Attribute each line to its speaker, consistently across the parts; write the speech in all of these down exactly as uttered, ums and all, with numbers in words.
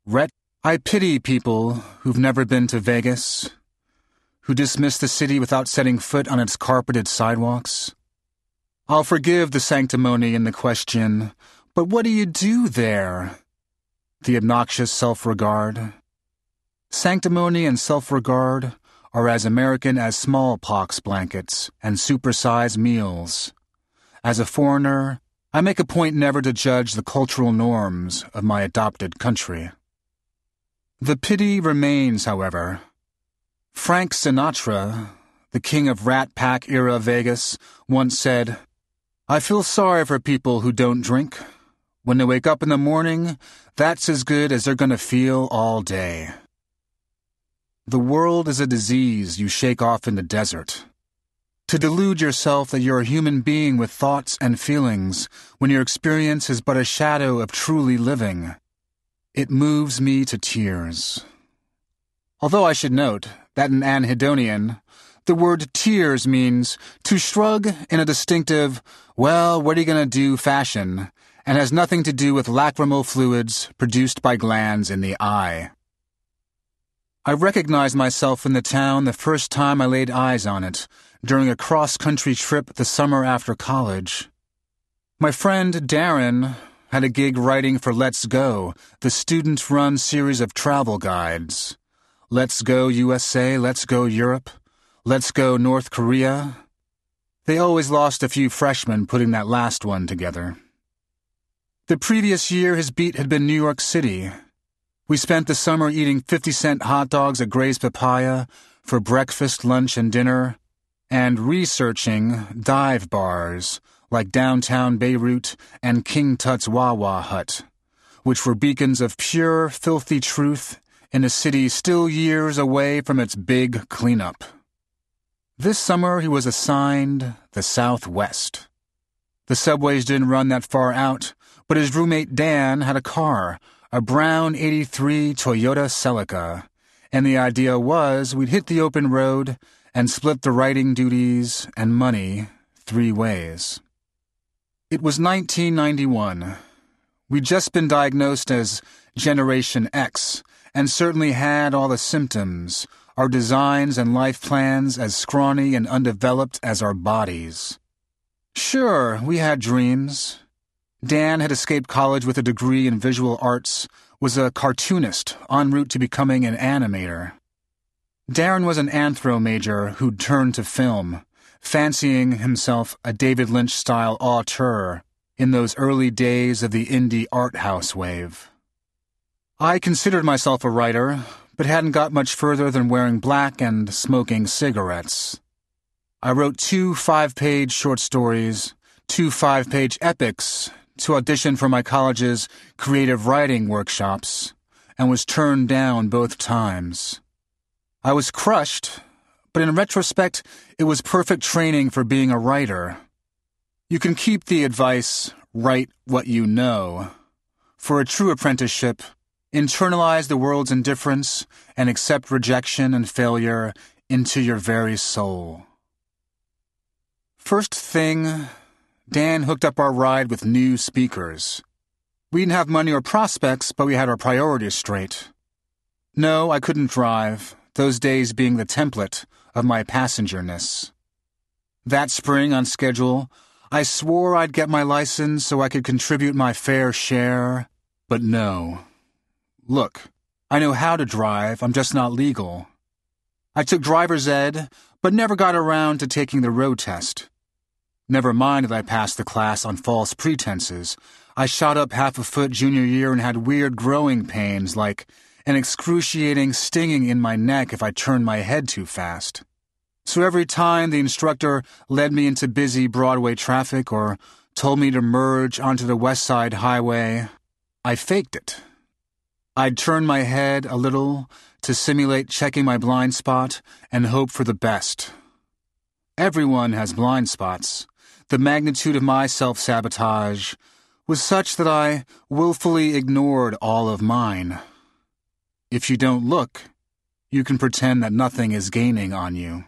Speaker 1: Ret- I pity people who've never been to Vegas, who dismiss the city without setting foot on its carpeted sidewalks. I'll forgive the sanctimony in the question, but what do you do there? The obnoxious self-regard. Sanctimony and self-regard are as American as smallpox blankets and supersized meals. As a foreigner, I make a point never to judge the cultural norms of my adopted country. The pity remains, however. Frank Sinatra, the king of Rat Pack-era Vegas, once said, "I feel sorry for people who don't drink. When they wake up in the morning, that's as good as they're going to feel all day." The world is a disease you shake off in the desert. To delude yourself that you're a human being with thoughts and feelings when your experience is but a shadow of truly living. It moves me to tears. Although I should note that in anhedonian, the word tears means to shrug in a distinctive, well, what are you going to do fashion, and has nothing to do with lacrimal fluids produced by glands in the eye. I recognized myself in the town the first time I laid eyes on it, during a cross-country trip the summer after college. My friend Darren had a gig writing for Let's Go, the student-run series of travel guides. Let's Go U S A, Let's Go Europe, Let's Go North Korea. They always lost a few freshmen putting that last one together. The previous year his beat had been New York City. We spent the summer eating fifty-cent hot dogs at Gray's Papaya for breakfast, lunch, and dinner, and researching dive bars like downtown Beirut and King Tut's Wawa Hut, which were beacons of pure, filthy truth in a city still years away from its big cleanup. This summer he was assigned the Southwest. The subways didn't run that far out, but his roommate Dan had a car, a brown eighty-three Toyota Celica, and the idea was we'd hit the open road and split the writing duties and money three ways. It was nineteen ninety-one. We'd just been diagnosed as Generation X, and certainly had all the symptoms, our designs and life plans as scrawny and undeveloped as our bodies. Sure, we had dreams. Dan had escaped college with a degree in visual arts, was a cartoonist en route to becoming an animator. Darren was an anthro major who'd turned to film, fancying himself a David Lynch-style auteur in those early days of the indie art house wave. I considered myself a writer, but hadn't got much further than wearing black and smoking cigarettes. I wrote two five-page short stories, two five-page epics to audition for my college's creative writing workshops, and was turned down both times. I was crushed, but in retrospect, it was perfect training for being a writer. You can keep the advice, write what you know. For a true apprenticeship, internalize the world's indifference and accept rejection and failure into your very soul. First thing, Dan hooked up our ride with new speakers. We didn't have money or prospects, but we had our priorities straight. No, I couldn't drive, those days being the template of my passengerness. That spring on schedule, I swore I'd get my license so I could contribute my fair share, but no. Look, I know how to drive, I'm just not legal. I took driver's ed, but never got around to taking the road test. Never mind that I passed the class on false pretenses. I shot up half a foot junior year and had weird growing pains, like an excruciating stinging in my neck if I turned my head too fast. So every time the instructor led me into busy Broadway traffic or told me to merge onto the West Side Highway, I faked it. I'd turn my head a little to simulate checking my blind spot and hope for the best. Everyone has blind spots. The magnitude of my self-sabotage was such that I willfully ignored all of mine. If you don't look, you can pretend that nothing is gaining on you.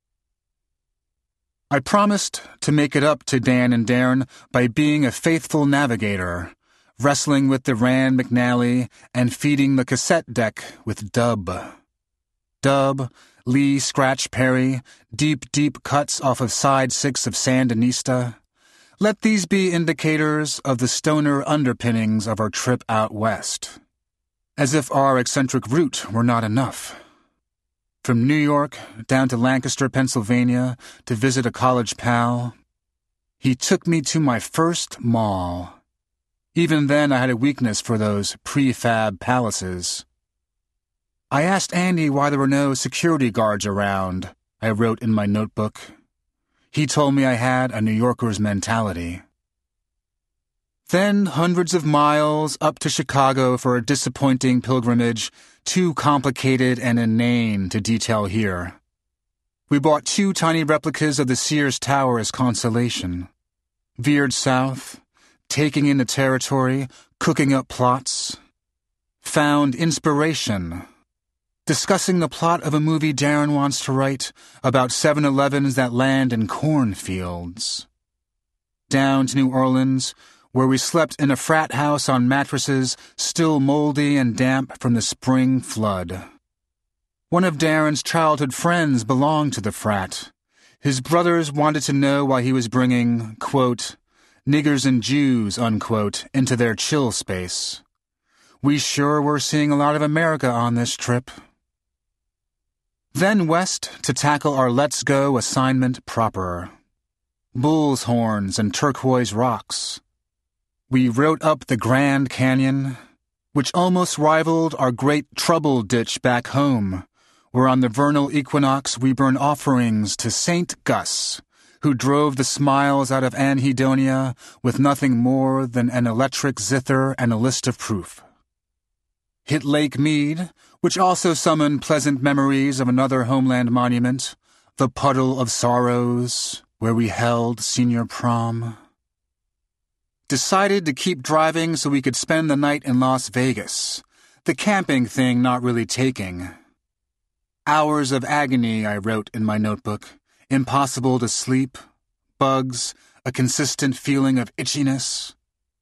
Speaker 1: I promised to make it up to Dan and Darren by being a faithful navigator, wrestling with the Rand McNally and feeding the cassette deck with dub. Dub, Lee Scratch Perry, deep, deep cuts off of side six of Sandinista. Let these be indicators of the stoner underpinnings of our trip out west. As if our eccentric route were not enough. From New York down to Lancaster, Pennsylvania, to visit a college pal, he took me to my first mall. Even then I had a weakness for those prefab palaces. I asked Andy why there were no security guards around, I wrote in my notebook. He told me I had a New Yorker's mentality. Then hundreds of miles up to Chicago for a disappointing pilgrimage, too complicated and inane to detail here. We bought two tiny replicas of the Sears Tower as consolation. Veered south, taking in the territory, cooking up plots. Found inspiration. Discussing the plot of a movie Darren wants to write about seven elevens that land in cornfields. Down to New Orleans, where we slept in a frat house on mattresses still moldy and damp from the spring flood. One of Darren's childhood friends belonged to the frat. His brothers wanted to know why he was bringing, quote, niggers and Jews, unquote, into their chill space. We sure were seeing a lot of America on this trip. Then west to tackle our Let's Go assignment proper. Bull's horns and turquoise rocks. We wrote up the Grand Canyon, which almost rivaled our great Trouble Ditch back home, where on the vernal equinox we burn offerings to Saint Gus, who drove the smiles out of anhedonia with nothing more than an electric zither and a list of proof. Hit Lake Mead, which also summoned pleasant memories of another homeland monument, the Puddle of Sorrows, where we held senior prom. Decided to keep driving so we could spend the night in Las Vegas, the camping thing not really taking. Hours of agony, I wrote in my notebook, impossible to sleep, bugs, a consistent feeling of itchiness.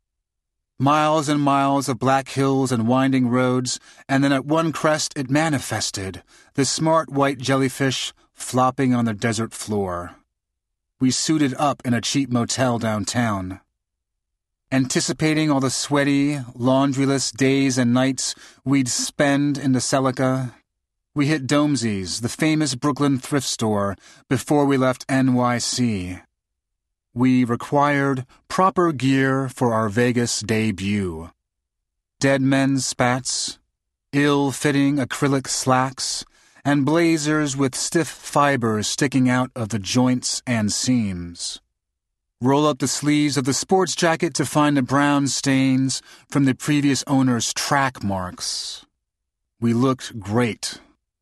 Speaker 1: Miles and miles of black hills and winding roads, and then at one crest it manifested, the smart white jellyfish flopping on the desert floor. We suited up in a cheap motel downtown. Anticipating all the sweaty, laundryless days and nights we'd spend in the Celica, we hit Domesy's, the famous Brooklyn thrift store, before we left N Y C. We required proper gear for our Vegas debut. Dead men's spats, ill-fitting acrylic slacks, and blazers with stiff fibers sticking out of the joints and seams. Roll up the sleeves of the sports jacket to find the brown stains from the previous owner's track marks. We looked great.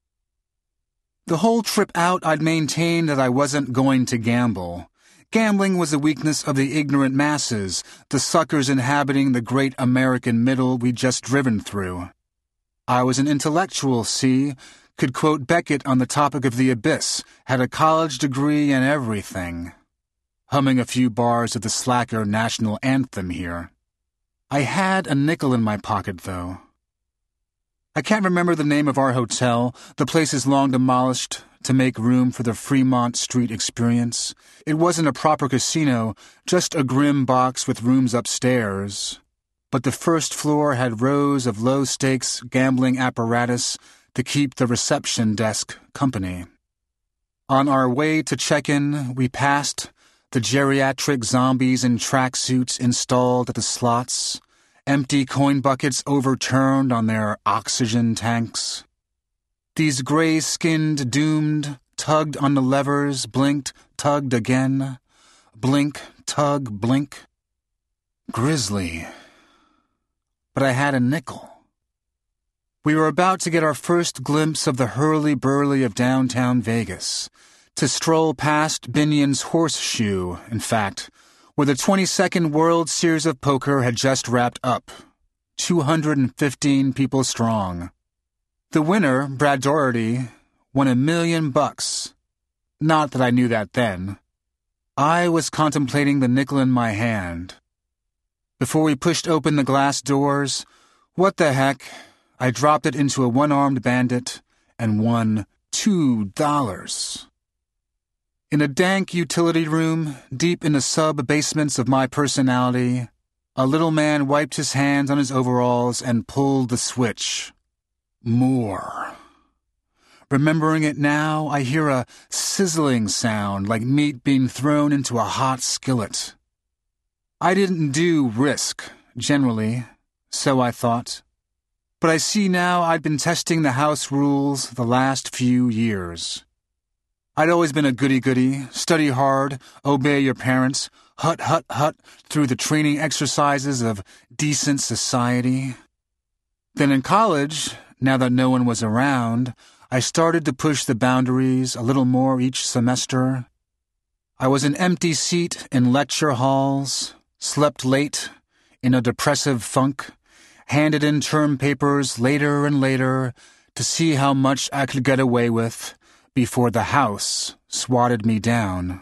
Speaker 1: The whole trip out I'd maintained that I wasn't going to gamble. Gambling was a weakness of the ignorant masses, the suckers inhabiting the great American middle we'd just driven through. I was an intellectual, see, could quote Beckett on the topic of the abyss, had a college degree and everything. Humming a few bars of the slacker national anthem here. I had a nickel in my pocket, though. I can't remember the name of our hotel. The place is long demolished to make room for the Fremont Street experience. It wasn't a proper casino, just a grim box with rooms upstairs. But the first floor had rows of low-stakes gambling apparatus to keep the reception desk company. On our way to check-in, we passed the geriatric zombies in tracksuits installed at the slots, empty coin buckets overturned on their oxygen tanks. These gray-skinned doomed tugged on the levers, blinked, tugged again, blink, tug, blink. Grisly. But I had a nickel. We were about to get our first glimpse of the hurly-burly of downtown Vegas, to stroll past Binion's Horseshoe, in fact, where the twenty-second World Series of Poker had just wrapped up, two hundred fifteen people strong. The winner, Brad Doherty, won a million bucks. Not that I knew that then. I was contemplating the nickel in my hand. Before we pushed open the glass doors, what the heck, I dropped it into a one-armed bandit and won two dollars. In a dank utility room, deep in the sub-basements of my personality, a little man wiped his hands on his overalls and pulled the switch. More. Remembering it now, I hear a sizzling sound like meat being thrown into a hot skillet. I didn't do Risk, generally, so I thought. But I see now I'd been testing the house rules the last few years. I'd always been a goody-goody, study hard, obey your parents, hut, hut, hut through the training exercises of decent society. Then in college, now that no one was around, I started to push the boundaries a little more each semester. I was an empty seat in lecture halls, slept late, in a depressive funk, handed in term papers later and later to see how much I could get away with before the house swatted me down.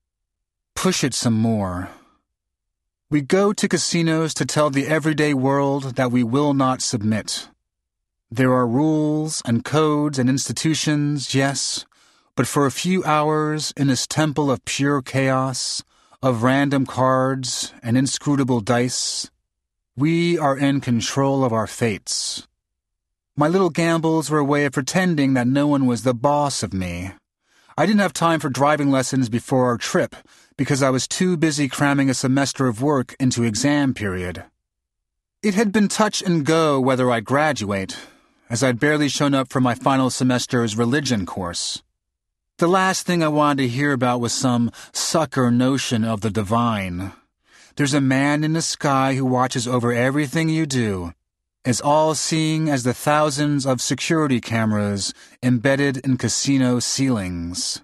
Speaker 1: Push it some more. We go to casinos to tell the everyday world that we will not submit. There are rules and codes and institutions, yes, but for a few hours in this temple of pure chaos, of random cards and inscrutable dice, we are in control of our fates. My little gambles were a way of pretending that no one was the boss of me. I didn't have time for driving lessons before our trip because I was too busy cramming a semester of work into exam period. It had been touch and go whether I'd graduate, as I'd barely shown up for my final semester's religion course. The last thing I wanted to hear about was some sucker notion of the divine. There's a man in the sky who watches over everything you do, as all-seeing as the thousands of security cameras embedded in casino ceilings.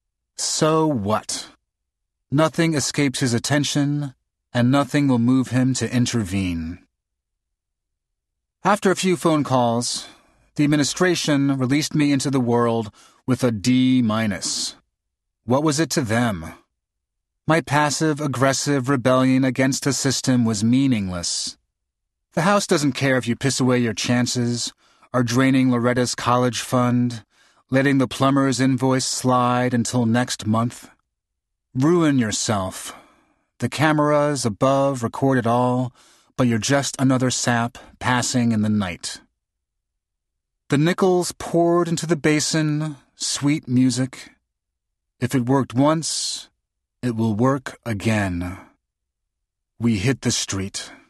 Speaker 1: So what? Nothing escapes his attention, and nothing will move him to intervene. After a few phone calls, the administration released me into the world with a D minus. What was it to them? My passive-aggressive rebellion against a system was meaningless. The house doesn't care if you piss away your chances, are draining Loretta's college fund, letting the plumber's invoice slide until next month. Ruin yourself. The cameras above record it all, but you're just another sap passing in the night. The nickels poured into the basin, sweet music. If it worked once, it will work again. We hit the street.